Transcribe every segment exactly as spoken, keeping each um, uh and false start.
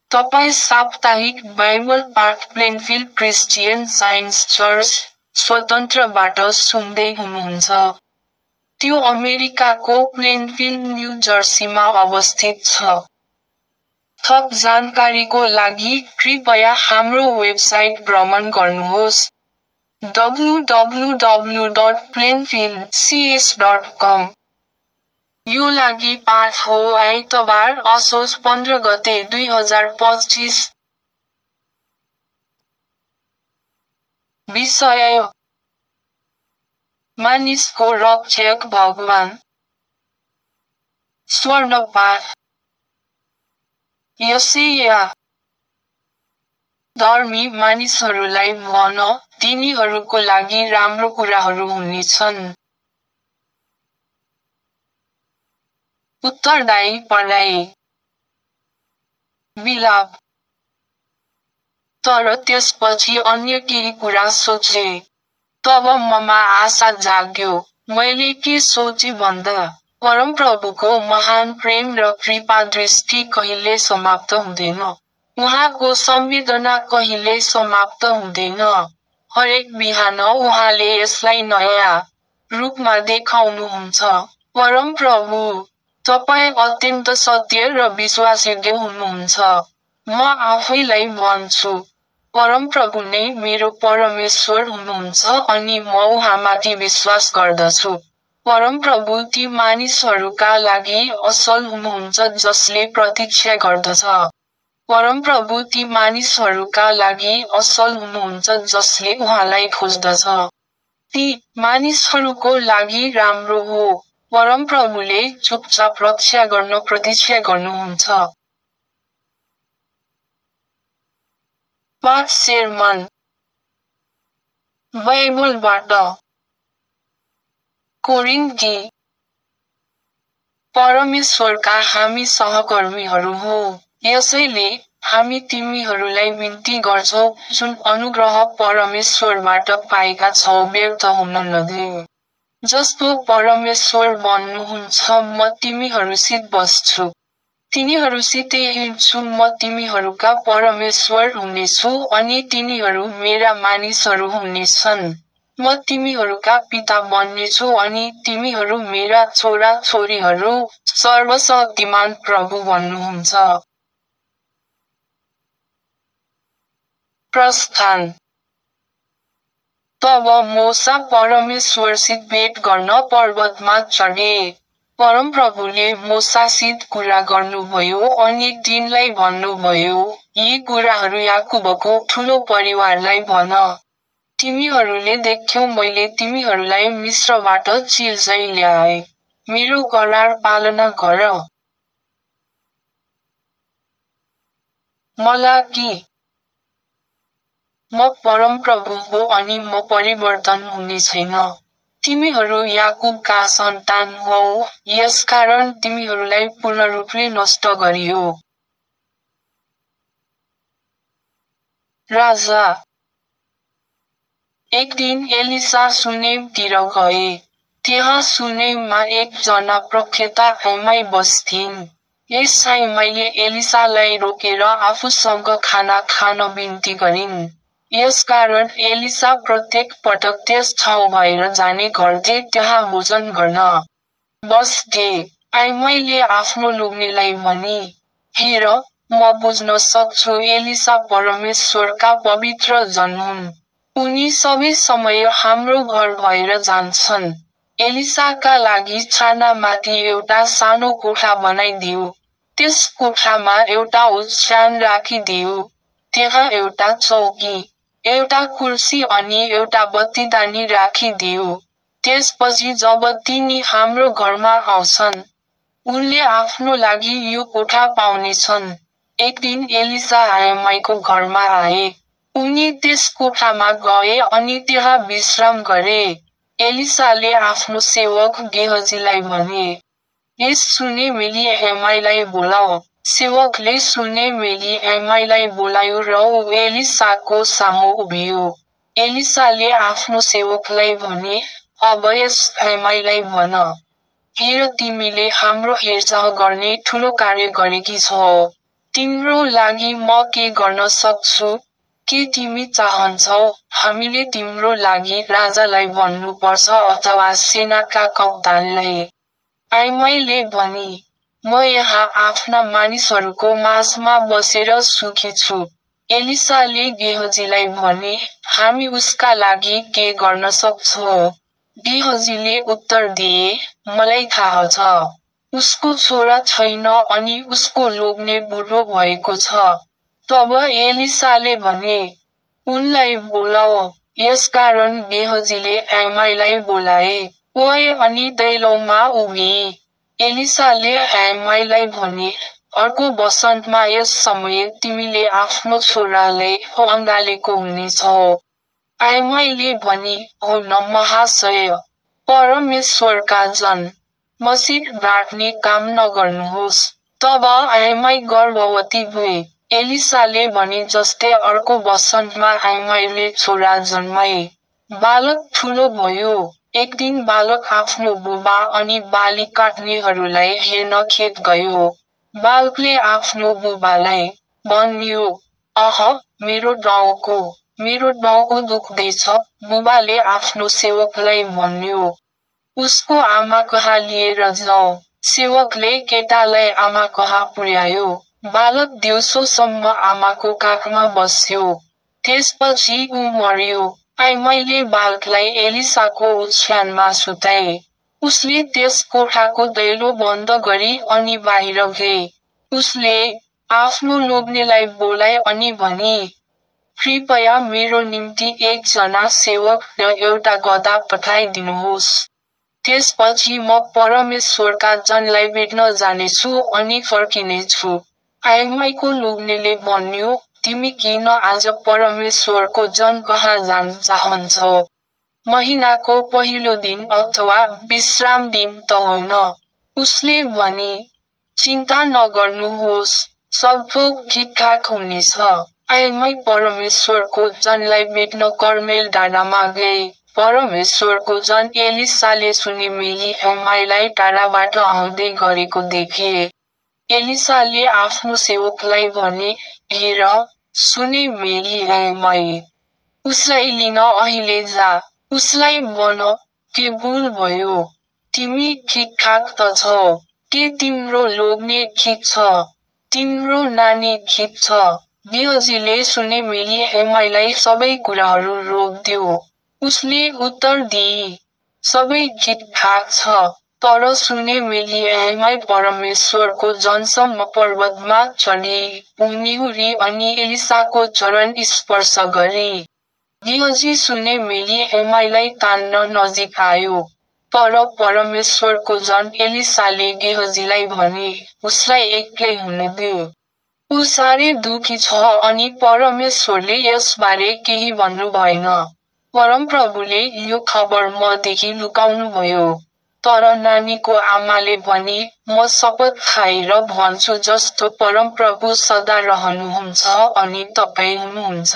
तपाईँ साप्ताहिक बाइबल पाठ प्लेनफिल्ड क्रिस्चियन साइन्स चर्च, स्वतन्त्रबाट सुन्दै हुनुहुन्छ। त्यो अमेरिकाको प्लेनफिल्ड न्यू जर्सीमा अवस्थित छ। थप जानकारीको लागि कृपया हाम्रो वेबसाइट भ्रमण गर्नुहोस् W W W dot Plainfield C S dot com. यो लागि पाठ हो आइतबार असोज पन्ध्र गते दुई हजार पच्चीस। विषय: मानिसको रक्षक भगवान। स्वर्ण पाठ: यशाया। धर्मी मानिसहरूलाई भन, तिनीहरूको लागि राम्रो कुराहरू हुनेछन्। उत्तरदायी पढाइ। विलाप। तर त्यसपछि अन्य केही कुरा सोचे। तब ममा आशा जाग्यो। मैले के सोचे भन्दा, परमप्रभुको महान प्रेम र कृपा दृष्टि कहिले समाप्त हुँदैन। उहाँको संवेदना कहिले समाप्त हुँदैन। हरेक बिहान उहाँले यसलाई नयाँ रूपमा देखाउनुहुन्छ। परमप्रभु, तपाईँ अत्यन्त सत्य र विश्वासयोग्य हुनुहुन्छ। म आफैलाई भन्छु, परमप्रभु नै मेरो परमेश्वर हुनुहुन्छ अनि म उहाँमाथि विश्वास गर्दछु। परमप्रभु ती मानिसहरूका लागि असल हुनुहुन्छ जसले प्रतीक्षा गर्दछ। परमप्रभु ती मानिसहरूका लागि असल हुनुहुन्छ जसले उहाँलाई खोज्दछ। ती मानिसहरूको लागि राम्रो हो। परमप्रभुले चुपचाप रक्षा गर्न प्रतीक्षा गर्नुहुन्छ। पाठ सेर्मन बाइबलबाट। कोरिन्थी। परमेश्वरका हामी सहकर्मीहरू हौं। यसैले, हामी तिमीहरूलाई बिन्ती गर्छौं, जुन अनुग्रह परमेश्वरबाट पाएका छौ व्यर्थ हुन नदेऊ। जस्तो परमेश्वर भन्नुहुन्छ म तिमीहरूसित बस्छु। तिनीहरूसितै हिँड्छु म तिमीहरूका परमेश्वर हुनेछु अनि तिनीहरू मेरा मानिसहरू हुनेछन्। म तिमीहरूका पिता बन्नेछु अनि तिमीहरू मेरा छोरा छोरीहरू, सर्वशक्तिमान प्रभु भन्नुहुन्छ। प्रस्थान। तब मोसा परमेश्वरसित भेट गर्न पर्वतमा चढे। परमप्रभुले मोसासित कुरा गर्नुभयो अनि तिनलाई भन्नुभयो, यी कुराहरू याकुबको ठुलो परिवारलाई भन। तिमीहरूले देख्यौ मैले तिमीहरूलाई मिस्रबाट चिर्दै ल्याए। मेरो करार पालना गर। मलाकी। म परमप्रभु हो अनि म परिवर्तन हुने छैन। तिमीहरू याकुबका सन्तान हौ, यसकारण तिमीहरूलाई पूर्ण रूपले नष्ट गरियो। राजा। एक दिन एलिसा सुनेमतिर गए। त्यहाँ सुनेममा एकजना प्रख्याता आइमाई बस्थिन्। यस आइमाईले एलिसालाई रोकेर आफूसँग खाना खान बिन्ती गरिन्। यसकारण एलिसा प्रत्येक पटक त्यस ठाउँ भएर जाने गर्थे त्यहाँ भोजन गर्न बस्थे। आइमाईले आफ्नो लोग्नेलाई भनी, हेर, म बुझ्न सक्छु एलिसा परमेश्वरका पवित्र जन हुन्। उनी सबै समय हाम्रो घर भएर जान्छन्। एलिसाका लागि छानामाथि एउटा सानो कोठा बनाइदिऊ। त्यस कोठामा एउटा ओछ्यान राखिदिऊ। त्यहाँ एउटा चौकी, एउटा कुर्सी अनि एउटा बत्तीदानी राखिदिऊ। त्यसपछि जब तिनी हाम्रो घरमा आउँछन्, उनले आफ्नो लागि यो कोठा पाउनेछन्। एक दिन एलिसा आइमाईको घरमा आए। उनी त्यस कोठामा गए अनि त्यहाँ विश्राम गरे। एलिसाले आफ्नो सेवक गेहजीलाई भने, यस सुनेमेली आइमाईलाई बोलाऊ। सेवकले सुनेमेली आइमाईलाई बोलायो र ऊ एलिसाको सामु उभियो। एलिसाले आफ्नो सेवकलाई भने, अब यस आइमाईलाई भन, हेर तिमीले हाम्रो हेरचाह गर्ने ठुलो कार्य गरेकी छौ। तिम्रो लागि म के गर्न सक्छु? के तिमी चाहन्छौ हामीले तिम्रो लागि राजालाई भन्नुपर्छ अथवा सेनाका कप्तानलाई? आइमाईले भनी, म यहाँ आफ्ना मानिसहरूको माझमा बसेर सुखी छु। एलिसाले गेहजीलाई भने, हामी उसका लागि के गर्न सक्छौँ? गेहजीले उत्तर दिए, मलाई थाहा छ। उसको छोरा छैन अनि उसको लोग्ने बुढो भएको छ। तब एलिसाले भने, उनलाई बोलाऊ। यसकारण गेहजीले आइमाईलाई बोलाए। ओए अनि दैलोमा उभिए। एलिसाले आइमाईलाई भने, अर्को वसन्तमा यस समय तिमीले आफ्नो छोरालाई अँगालेको हुनेछौ। आइमाईले भनी, हो न महाशय। परमेश्वरका जन, मसित बाँड्ने काम नगर्नुहोस्। तब आइमाई गर्भवती भए। एलिसाले भने जस्तै अर्को वसन्तमा आइमाईले छोरा जन्माए। बालक ठुलो भयो। एक दिन बालक आफ्नो बुबा अनि बाली काट्नेहरूलाई हेर्न खेत गयो। बालकले आफ्नो बुबालाई भन्यो, अह, मेरो टाउको, मेरो टाउको दुख्दैछ। बुबाले आफ्नो सेवकलाई भन्यो, उसको आमाकहाँ लिएर जाऊ। सेवकले केटालाई आमाकहाँ पुर्यायो। बालक दिउँसोसम्म आमाको काखमा बस्यो। त्यसपछि ऊ मर्यो। आइमाईले बालकलाई एलिसाको ओछ्यानमा सुताए। उसले त्यस कोठाको दैलो बन्द गरी अनि बाहिर गए। उसले आफ्नो लोग्नेलाई बोलाए अनि भने, कृपया मेरो निम्ति एकजना सेवक र एउटा गधा पठाइदिनुहोस्। त्यसपछि म परमेश्वरका जनलाई भेट्न जानेछु अनि फर्किनेछु। आइमाईको लोग्नेले भन्यो, तिमी किन आज परमेश्वरको जन कहाँ जान चाहन्छौ? महिनाको पहिलो दिन अथवा विश्राम दिन त होइन। उसले भने, चिन्ता नगर्नुहोस्, सब थोक ठिकठाक हुनेछ। आइमाई परमेश्वरको जनलाई भेट्न कर्मेल डाँडामा गए। परमेश्वरको जन एलिसाले सुनेमेली आइमाईलाई टाढाबाट आउँदै गरेको देखे। एलिसाले आफ्नो सेवकलाई भने, हेर, सुनेमेली आइमाई। उसलाई लिन अहिले जा। उसलाई भन, के भुल भयो? तिमी ठिकठाक त छौ? के तिम्रो लोग्ने ठिक छ? तिम्रो नानी ठिक छ? गेहजीले सुनेमेली आइमाईलाई सबै कुराहरू रोक्दियो। उसले उत्तर दिए, सबै ठिकठाक छ। तर सुनेमेली आइमाई परमेश्वरको जनसम्म पर्वतमा चढे। ऊ निहुरी अनि एलिसाको चरण स्पर्श गरे। गेहजी सुनेमेली आइमाईलाई तान्न नजिक आयो। तर परमेश्वरको जन एलिसाले गेहजीलाई भने, उसलाई एक्लै हुन दे। ऊ साह्रै दुखी छ अनि परमेश्वरले यसबारे केही भन्नु भएन। परमप्रभुले यो खबर मदेखि लुकाउनुभयो। तर नानीको आमाले भने, म शपथ खाएर भन्छु जस्तो परमप्रभु सदा रहनुहुन्छ अनि तपाईँ हुनुहुन्छ।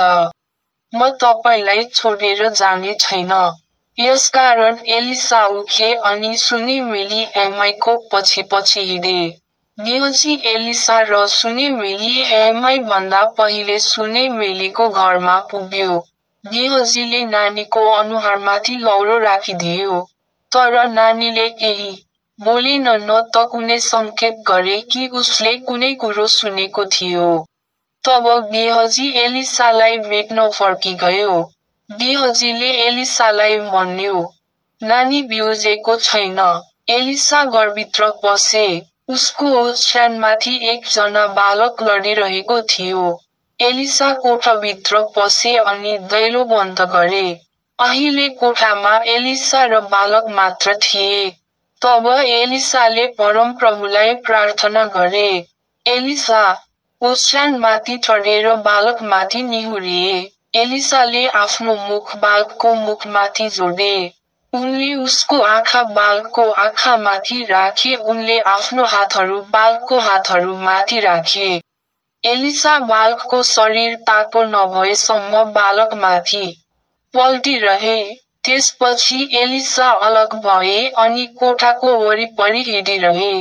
म तपाईँलाई छोडेर जाने छैन। यसकारण एलिसा उठे अनि सुनेमेली आइमाईको पछि पछि हिँडे। गेहजी एलिसा र सुनेमेली आइमाई भन्दा पहिले सुनेमेलीको घरमा पुग्यो। गेहजीले नानीको अनुहारमाथि लौरो राखिदियो। तर नानीले केही बोलेन न त कुनै सङ्केत गरे कि उसले कुनै कुरो सुनेको थियो। तब गेहजी एलिसालाई भेट्न फर्किगयो। गेहजीले एलिसालाई भन्यो, नानी बिउजेको छैन। एलिसा घरभित्र पसे। उसको ओछ्यानमाथि एकजना बालक लडिरहेको थियो। एलिसा कोठाभित्र पसे अनि दैलो बन्द गरे। अहिले कोठामा एलिसा र बालक मात्र थिए। तब एलिसाले परमप्रभुलाई प्रार्थना गरे। एलिसा ओछ्यानमाथि चढेर बालकमाथि निहुरिए। एलिसाले आफ्नो मुख बालकको मुखमाथि जोडे। उनले उसको आँखा बालकको आँखामाथि राखे। उनले आफ्नो हातहरू बालकको हातहरूमाथि राखे। एलिसा बालकको शरीर तातो नभएसम्म बालकमाथि पल्टिरहे। त्यसपछि एलिसा अलग भए अनि कोठाको वरिपरि हिँडिरहे।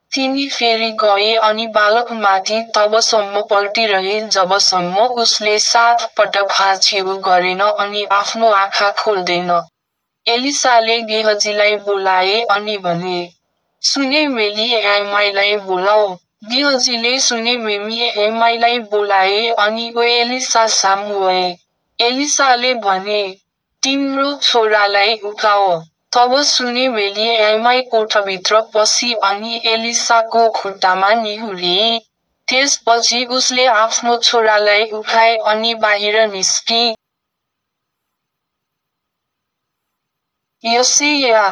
तिनी फेरि गए अनि बालकमाथि तबसम्म पल्टिरहे जबसम्म उसले सात पटक हात छेउ गरेन अनि आफ्नो आँखा खोल्दैन। एलिसाले गेहजीलाई बोलाए अनि भने, सुनेमेली एमाईलाई बोलाऊ। गेहजीले सुनेमेली एमाईलाई बोलाए अनि ओ एलिसा सामु गए। एलिसाले भने, तिम्रो छोरालाई उठाओ। तब सुनेमेली एमाई कोठाभित्र पसी अनि एलिसाको खुट्टामा निहुरे। त्यसपछि उसले आफ्नो छोरालाई उठाए अनि बाहिर निस्की। यशाया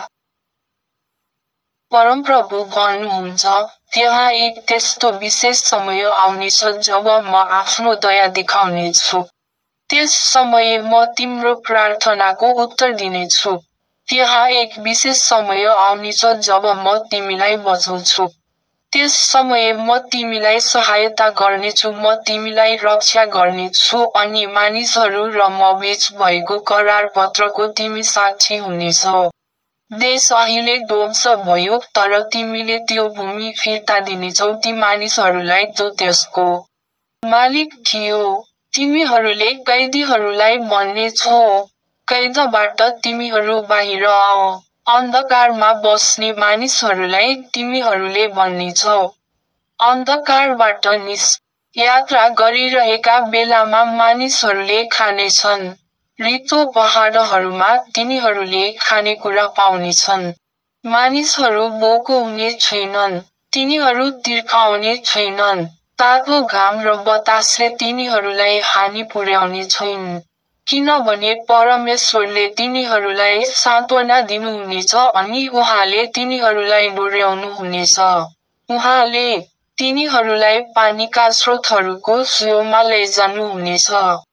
परमप्रभु भन्नुहुन्छ, त्यहाँ एक त्यस्तो विशेष समय आउनेछ जब म आफ्नो दया देखाउनेछु। त्यस समय म तिम्रो प्रार्थनाको उत्तर दिनेछु। त्यहाँ एक विशेष समय आउनेछ जब म तिमीलाई बचाउँछु। त्यस समय म तिमीलाई सहायता गर्नेछु, म तिमीलाई रक्षा गर्नेछु अनि मानिसहरू र म बीच भएको करार पत्रको तिमी साक्षी हुनेछौ। देश अहिले ध्वंस भयो तर तिमीले त्यो भूमि फिर्ता दिनेछौ ती मानिसहरूलाई जो त्यसको मालिक थियो। तिमीहरूले कैदीहरूलाई भन्नेछौ, कैदबाट तिमीहरू बाहिर आओ। अन्धकारमा बस्ने मानिसहरूलाई तिमीहरूले भन्नेछौ, अन्धकारबाट निस्। यात्रा गरिरहेका बेलामा मानिसहरूले खानेछन्। रित्तो पहाडहरूमा तिनीहरूले खानेकुरा पाउनेछन्। मानिसहरू भोको हुने छैनन्, तिनीहरू तिर्खाउने छैनन्। तातो घाम र बतासले तिनीहरूलाई हानि पुर्याउने छैन। किनभने परमेश्वरले तिनीहरूलाई सान्त्वना दिनुहुनेछ अनि उहाँले तिनीहरूलाई डोर्याउनु हुनेछ। उहाँले तिनीहरूलाई पानीका स्रोतहरूको छेउमा लैजानुहुनेछ।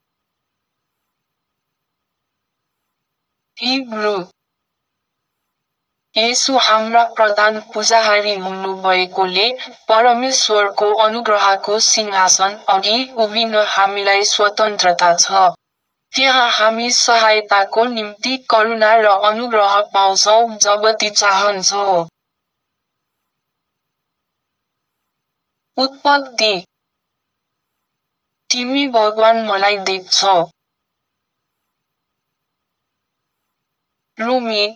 हिब्रू येशू हाम्रा प्रधान पुजारी हुनुभएकोले परमेश्वरको अनुग्रहको सिंहासन अघि उभिन हामीलाई स्वतन्त्रता छ। त्यहाँ हामी सहायताको निम्ति करुणा र अनुग्रह पाउँछौँ जब ती चाहन्छौँ। उत्पत्ति तिमी भगवान मलाई देख्छौ। रोमी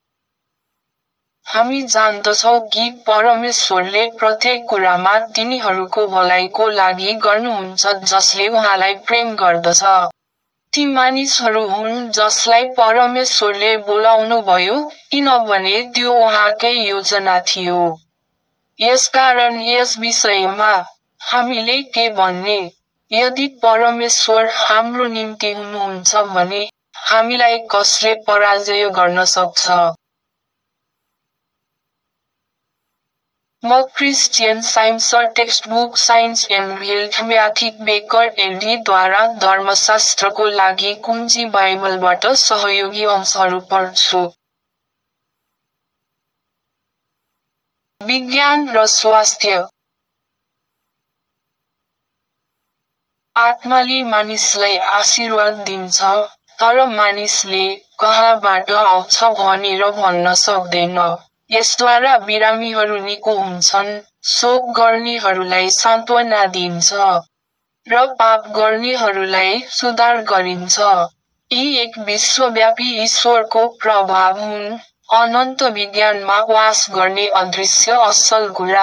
हामी जान्दछौँ कि परमेश्वरले प्रत्येक कुरामा तिनीहरूको भलाइको लागि गर्नुहुन्छ जसले उहाँलाई प्रेम गर्दछ। ती मानिसहरू हुन् जसलाई परमेश्वरले बोलाउनुभयो, किनभने त्यो उहाँकै योजना थियो। यसकारण यस विषयमा हामीले के भन्ने? यदि परमेश्वर हाम्रो निम्ति हुनुहुन्छ भने हामीलाई कसले पराजय गर्न सक्छ? म Christian Science textbook science and mathematics Baker एलडीद्वारा धर्मशास्त्रको लागि कुञ्जी बाइबलबाट सहयोगी अंशहरू पढ्छु। विज्ञान र स्वास्थ्य। आत्माले मानिसलाई आशीर्वाद दिन्छ, तर मानिसले कहाँबाट आउँछ भनेर भन्न सक्दैन। यसद्वारा बिरामीहरू निको हुन्छन्, शोक गर्नेहरूलाई सान्त्वना दिन्छ, र पाप गर्नेहरूलाई सुधार गरिन्छ। यी एक विश्वव्यापी ईश्वरको प्रभाव हुन्, अनन्त विज्ञानमा वास गर्ने अदृश्य असल कुरा।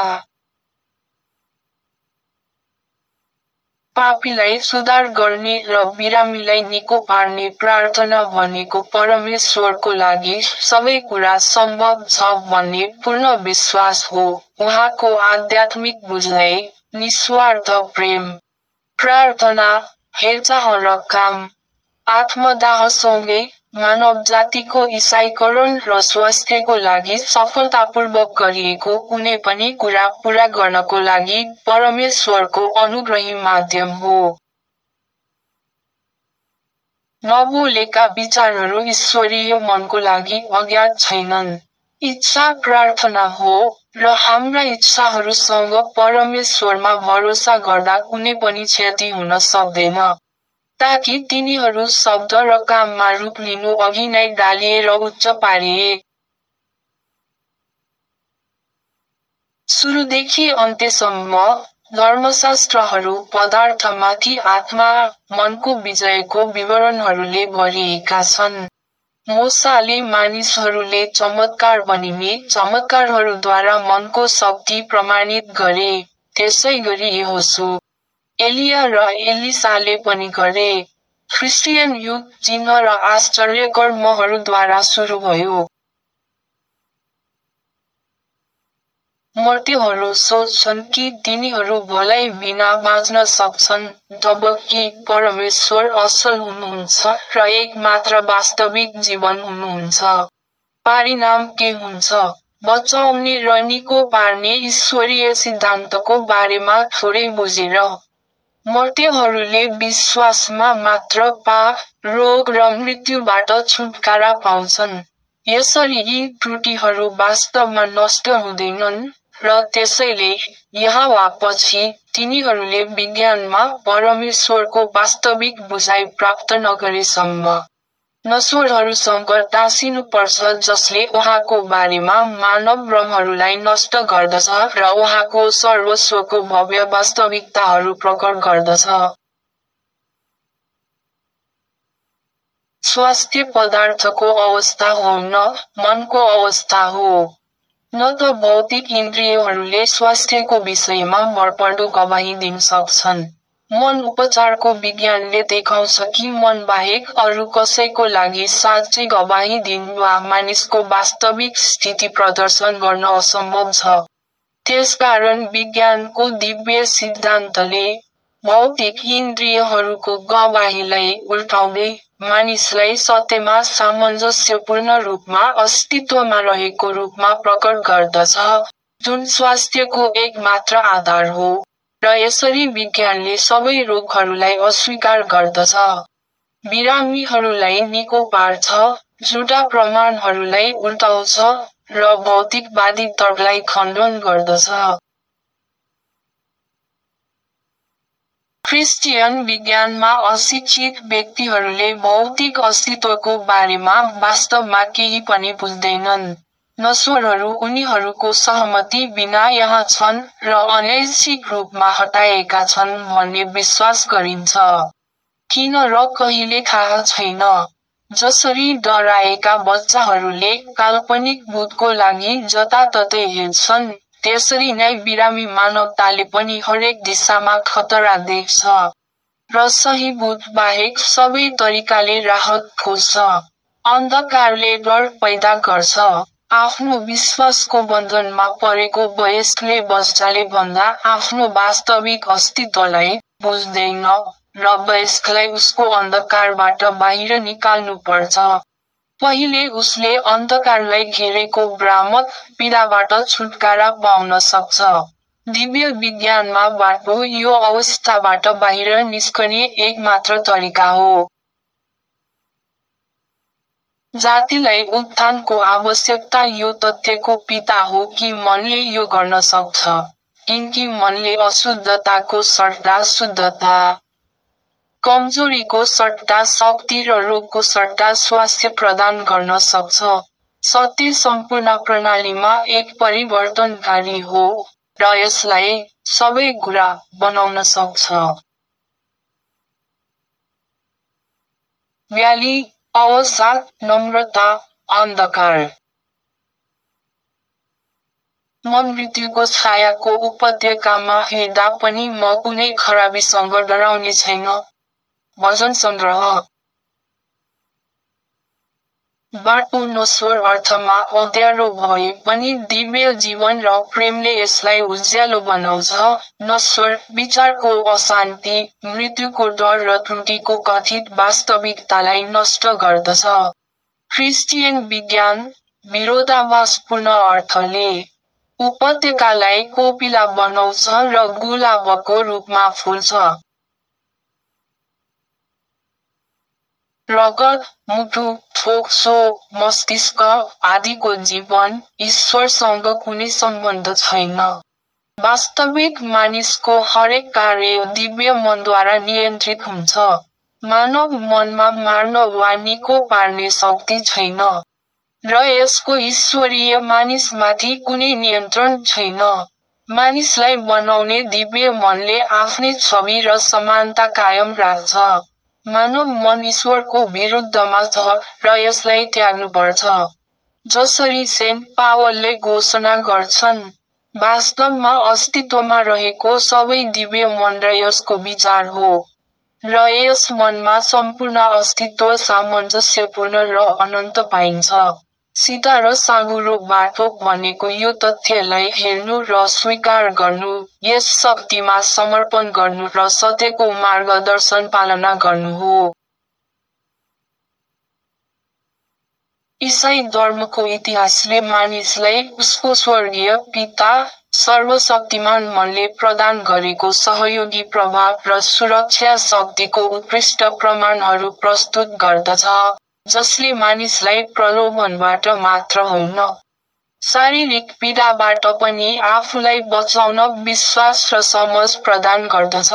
पापीलाई सुधार गर्ने र बिरामीलाई निको पार्ने प्रार्थना भनेको परमेश्वरको लागि सबै कुरा सम्भव छ भन्ने पूर्ण विश्वास हो। उहाँको आध्यात्मिक बुझाइ, निस्वार्थ प्रेम, प्रार्थना, हेरचाह र काम, आत्मदाहसँगै मानव जातिको ईसाईकरण र स्वास्थ्यको लागि सफलतापूर्वक गरिएको कुनै पनि कुरा पूरा गर्नको लागि परमेश्वरको अनुग्रही माध्यम हो। नबोलेका विचारहरू ईश्वरीय मनको लागि अज्ञात छैनन्। इच्छा प्रार्थना हो, र हाम्रा इच्छाहरूसँग परमेश्वरमा भरोसा गर्दा कुनै पनि क्षति हुन सक्दैन, ताकि तिनीहरू शब्द र काममा रूप लिनु अघि नै डालिए र उच्च पारिए। सुरुदेखि अन्त्यसम्म धर्मशास्त्रहरू पदार्थमाथि आत्मा मनको विजयको विवरणहरूले भरिएका छन्। मूसाले मानिसहरूले चमत्कार बनिने चमत्कारहरूद्वारा मनको शक्ति प्रमाणित गरे, त्यसैगरी यहोशू, एलिया र एलिसाले पनि गरे। ख्रिस्टियन युग चिन्ह र आश्चर्य कर्महरूद्वारा सुरु भयो। मर्त्यहरू सोच्छन् कि तिनीहरू भलाइ बिना बाँच्न सक्छन्, जबकि परमेश्वर असल हुनुहुन्छ र एक मात्र वास्तविक जीवन हुनुहुन्छ। परिणाम के हुन्छ? बचाउने र निको पार्ने ईश्वरीय सिद्धान्तको बारेमा थोरै बुझेर, मर्त्यहरूले विश्वासमा मात्र पाप, रोग र मृत्युबाट छुटकारा पाउँछन्। यसरी यी त्रुटिहरू वास्तवमा नष्ट हुँदैनन्, र त्यसैले यहोवापछि तिनीहरूले विज्ञानमा परमेश्वरको वास्तविक बुझाइ प्राप्त नगरेसम्म नश्वरहरूसँग टाँसिनुपर्छ, जसले उहाँको बारेमा मानव भ्रमहरूलाई नष्ट गर्दछ र उहाँको सर्वस्वको भव्य वास्तविकताहरू प्रकट गर्दछ। स्वास्थ्य पदार्थको अवस्था हो न मनको अवस्था हो। न त भौतिक इन्द्रियहरूले स्वास्थ्यको विषयमा भरपर्दो गवाही दिन सक्छन्। मन उपचारको विज्ञानले देखाउँछ कि मन बाहेक अरू कसैको लागि साँच्चै गवाही दिन वा मानिसको वास्तविक स्थिति प्रदर्शन गर्न असम्भव छ। त्यसकारण विज्ञानको दिव्य सिद्धान्तले भौतिक इन्द्रियहरूको गवाहीलाई उल्टाउँदै मानिसलाई सत्यमा सामञ्जस्यपूर्ण रूपमा अस्तित्वमा रहेको रूपमा प्रकट गर्दछ, जुन स्वास्थ्यको एक मात्र आधार हो, र यसरी विज्ञानले सबै रोगहरूलाई अस्वीकार गर्दछ, बिरामीहरूलाई निको पार्छ, झुटा प्रमाणहरूलाई उल्टाउँछ, र भौतिकवादी तर्कलाई खण्डन गर्दछ। ख्रिस्टियन विज्ञानमा अशिक्षित व्यक्तिहरूले भौतिक अस्तित्वको बारेमा वास्तवमा केही पनि बुझ्दैनन्। नश्वरहरू उनीहरूको सहमति बिना यहाँ छन् र अनैच्छिक रूपमा हटाएका छन् भन्ने विश्वास गरिन्छ। किन र कहिले थाहा छैन। जसरी डराएका बच्चाहरूले काल्पनिक भूतको लागि जताततै हेर्छन्, त्यसरी नै बिरामी मानवताले पनि हरेक दिशामा खतरा देख्छ, र सही भूत बाहेक सबै तरिकाले राहत खोज्छ। अन्धकारले डर पैदा गर्छ। आफ्नो विश्वासको बन्धनमा परेको वयस्कले बच्चाले भन्दा आफ्नो वास्तविक अस्तित्वलाई बुझ्दैन, र वयस्कलाई उसको अन्धकारबाट बाहिर निकाल्नुपर्छ। पहिले उसले अन्धकारलाई घेरेको भ्रामक पीडाबाट छुटकारा पाउन सक्छ। दिव्य विज्ञानमा बाटो यो अवस्थाबाट बाहिर निस्कने एक मात्र तरिका हो। जातिलाई उत्थानको आवश्यकता यो तथ्यको पिता हो कि मनले यो गर्न सक्छ, किनकि मनले अशुद्धताको सट्टा शुद्धता, कमजोरीको सट्टा शक्ति र रोगको सट्टा स्वास्थ्य प्रदान गर्न सक्छ। सत्य सम्पूर्ण प्रणालीमा एक परिवर्तनकारी हो, र यसलाई सबै कुरा बनाउन सक्छ। व्याली, अवसाद, नम्रता, अन्धकार। म मृत्युको छायाको उपत्यकामा हिँड्दा पनि म कुनै खराबीसँग डराउने छैन। भजन सङ्ग्रह। बाटो नश्वर अर्थमा अँध्यारो भए पनि दिव्य जीवन र प्रेमले यसलाई उज्यालो बनाउँछ। नश्वर विचारको अशान्ति, मृत्युको डर र त्रुटिको कथित वास्तविकतालाई नष्ट गर्दछ। ख्रिस्टियन विज्ञान, विरोधाभासपूर्ण अर्थले, उपत्यकालाई कोपिला बनाउँछ र गुलाबको रूपमा फुल्छ। रगत, मुटु, फोक्सो, मस्तिष्क आदिको जीवन, ईश्वरसँग कुनै सम्बन्ध छैन। वास्तविक मानिसको हरेक कार्य दिव्य मनद्वारा नियन्त्रित हुन्छ। मानव मनमा मार्न वा निको पार्ने शक्ति छैन, र यसको ईश्वरीय मानिसमाथि कुनै नियन्त्रण छैन। मानिसलाई बनाउने दिव्य मनले आफ्नै छवि र समानता कायम राख्छ। मानव मन ईश्वरको विरुद्धमा छ र यसलाई त्याग्नुपर्छ। जसरी सेन्ट पावलले घोषणा गर्छन्, वास्तवमा अस्तित्वमा रहेको सबै दिव्य मन र यसको विचार हो। र यस मनमा सम्पूर्ण अस्तित्व सामञ्जस्यपूर्ण र अनन्त पाइन्छ। सिधा र साँघुरो बाटो भनेको यो तथ्यलाई हेर्नु र स्वीकार गर्नु, यस शक्तिमा समर्पण गर्नु र सत्यको मार्गदर्शन पालना गर्नु हो। ईसाई धर्मको इतिहासले मानिसलाई उसको स्वर्गीय पिता, सर्वशक्तिमान मनले प्रदान गरेको सहयोगी प्रभाव र सुरक्षा शक्तिको उत्कृष्ट प्रमाणहरू प्रस्तुत गर्दछ, जसले मानिसलाई प्रलोभनबाट मात्र होइन, शारीरिक पीडाबाट पनि आफूलाई बचाउन विश्वास र समझ प्रदान गर्दछ।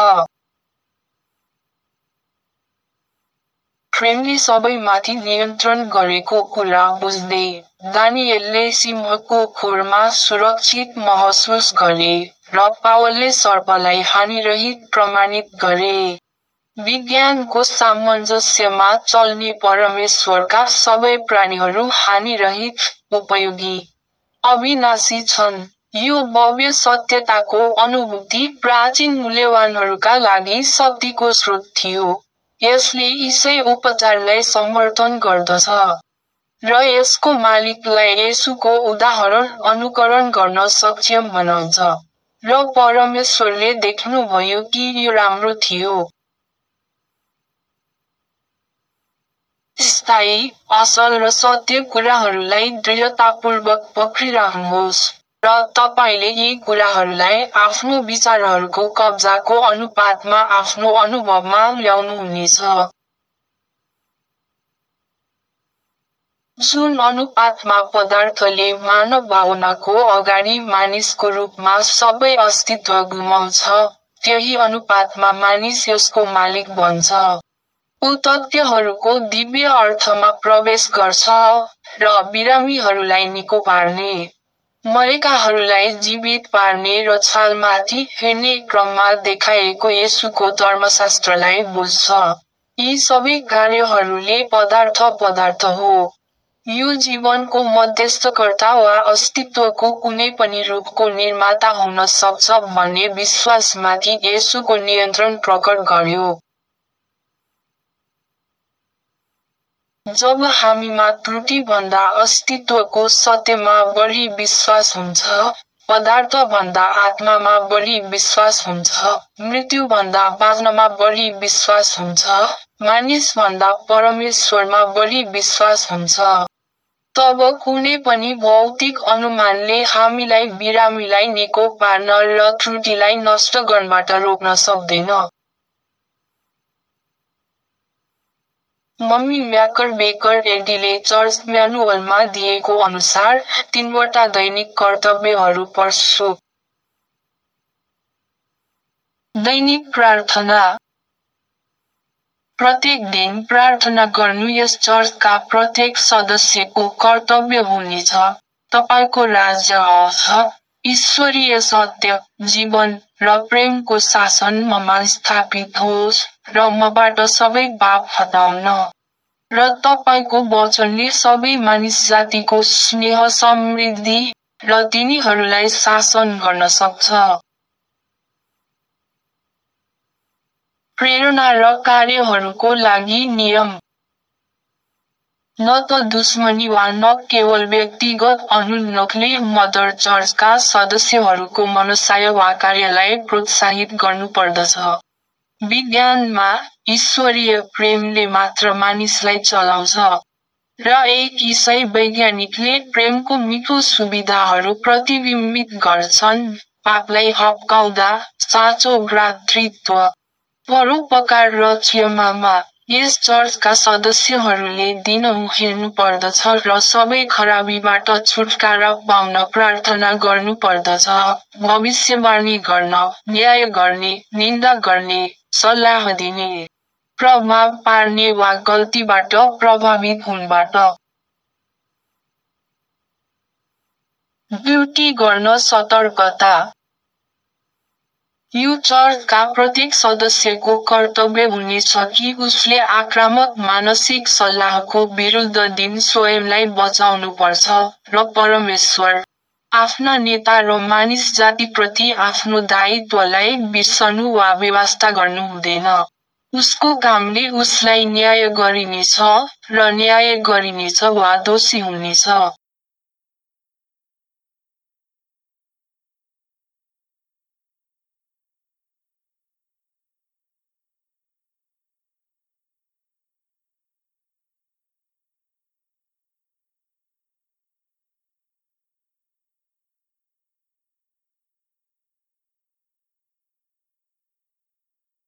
प्रेमले सबैमाथि नियन्त्रण गरेको कुरा बुझ्दै, दानिएलले सिंहको खोरमा सुरक्षित महसुस गरे, र पावलले सर्पलाई हानिरहित प्रमाणित गरे। विज्ञानको सामञ्जस्यमा चल्ने परमेश्वरका सबै प्राणीहरू हानिरहित, उपयोगी, अविनाशी छन्। यो भव्य सत्यताको अनुभूति प्राचीन मूल्यवानहरूका लागि शक्तिको स्रोत थियो। यसले ईसाई उपचारलाई समर्थन गर्दछ, र यसको मालिकलाई येशूको उदाहरण अनुकरण गर्न सक्षम बनाउँछ, र परमेश्वरले देख्नुभयो कि यो राम्रो थियो। स्थायी, असल र सत्य कुराहरूलाई दृढतापूर्वक पक्रिराख्नुहोस्, र तपाईँले यी कुराहरूलाई आफ्नो विचारहरूको कब्जाको अनुपातमा आफ्नो अनुभवमा ल्याउनुहुनेछ। जुन अनुपातमा पदार्थले मानव भावनाको अगाडि मानिसको रूपमा सबै अस्तित्व गुमाउँछ, त्यही अनुपातमा मानिस यसको मालिक बन्छ। ऊ तथ्यहरूको दिव्य अर्थमा प्रवेश गर्छ, र बिरामीहरूलाई निको पार्ने, मरेकाहरूलाई जीवित पार्ने र छालमाथि हेर्ने क्रममा देखाएको येशूको धर्मशास्त्रलाई बुझ्छ। यी सबै कार्यहरूले पदार्थ पदार्थ हो। यो जीवनको मध्यस्थकर्ता वा अस्तित्वको कुनै पनि रूपको निर्माता हुन सक्छ भन्ने विश्वासमाथि येशूको नियन्त्रण प्रकट गर्यो। जब हामीमा त्रुटिभन्दा अस्तित्वको सत्यमा बढी विश्वास हुन्छ, पदार्थभन्दा आत्मामा बढी विश्वास हुन्छ, मृत्युभन्दा बाँच्नमा बढी विश्वास हुन्छ, मानिसभन्दा परमेश्वरमा बढी विश्वास हुन्छ, तब कुनै पनि भौतिक अनुमानले हामीलाई बिरामीलाई निको पार्न र त्रुटिलाई नष्ट गर्नबाट रोक्न सक्दैन। मम्मी म्याकर बेकर एडीले चर्च म्यानुअलमा दिएको अनुसार तीनवटा दैनिक कर्तव्यहरू पढ्छु। दैनिक प्रार्थना। प्रत्येक दिन प्रार्थना गर्नु यस चर्चका प्रत्येक सदस्यको कर्तव्य हुनेछ। तपाईको राज्य आओस्, ईश्वरीय सत्य, जीवन र प्रेमको शासन ममा स्थापित होस्, र मबाट सबै पाप हटाउन, र तपाईको वचनले सबै मानिस जातिको स्नेह समृद्धि, र तिनीहरूलाई शासन गर्न सक्छ। प्रेरणा र कार्यहरूको लागि नियम। न त दुश्मनी वा न केवल व्यक्तिगत अनुन्नोखले मदर चर्चका सदस्यहरूको मनसाय वा कार्यलाई प्रोत्साहित गर्नुपर्दछ। विज्ञानमा, ईश्वरीय प्रेमले मात्र मानिसलाई चलाउँछ, र एक ईसाई वैज्ञानिकले प्रेमको मिठो सुविधाहरू प्रतिबिम्बित गर्छन्, पापलाई हप्काउँदा, साँचो भ्रातृत्व, परोपकार र क्षमामा। यस चर्चका सदस्यहरूले दिनहुँ हेर्नुपर्दछ र सबै खराबीबाट छुटकारा पाउन प्रार्थना गर्नुपर्दछ, भविष्यवाणी गर्न, न्याय गर्ने, निन्दा गर्ने, सल्लाह दिने, प्रभाव पार्ने वा गल्तीबाट प्रभावित हुनबाट ड्युटी गर्न सतर्कता। यो चर्चका प्रत्येक सदस्यको कर्तव्य हुनेछ कि उसले आक्रामक मानसिक सल्लाहको विरुद्ध दिन स्वयंलाई बचाउनुपर्छ, र परमेश्वर, आफ्ना नेता र मानिस जातिप्रति आफ्नो दायित्वलाई बिर्सनु वा बेवास्ता गर्नु हुँदैन। उसको कामले उसलाई न्याय गरिनेछ, र न्याय गरिनेछ वा दोषी हुनेछ।